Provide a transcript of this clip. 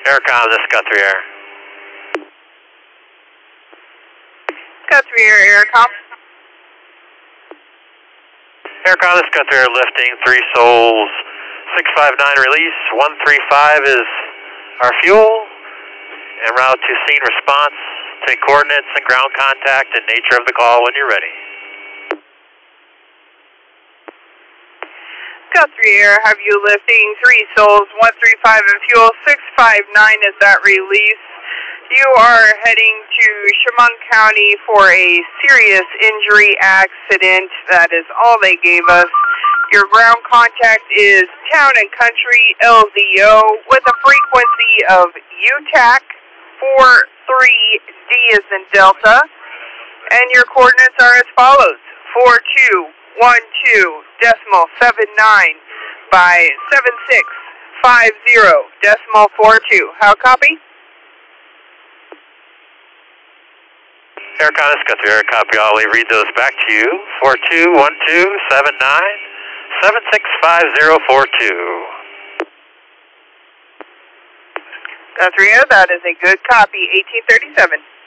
Aircom, this is Guthrie Air. Guthrie Air, Aircom. Aircom, this is Guthrie Air, lifting 3 souls, 659 release, 135 is our fuel, en route to scene response. Take coordinates and ground contact and nature of the call when you're ready. Guthrie Air, have you lifting 3 souls, 135 and fuel, 659 is that release. You are heading to Chemung County for a serious injury accident. That is all they gave us. Your ground contact is Town and Country LZO with a frequency of UTAC 43D as in Delta. And your coordinates are as follows: 4212.79 by 7650.42. How copy? Aircom, this is Guthrie Air, copy all. We read those back to you. 421279-765042. Guthrie Air, that is a good copy, 1837.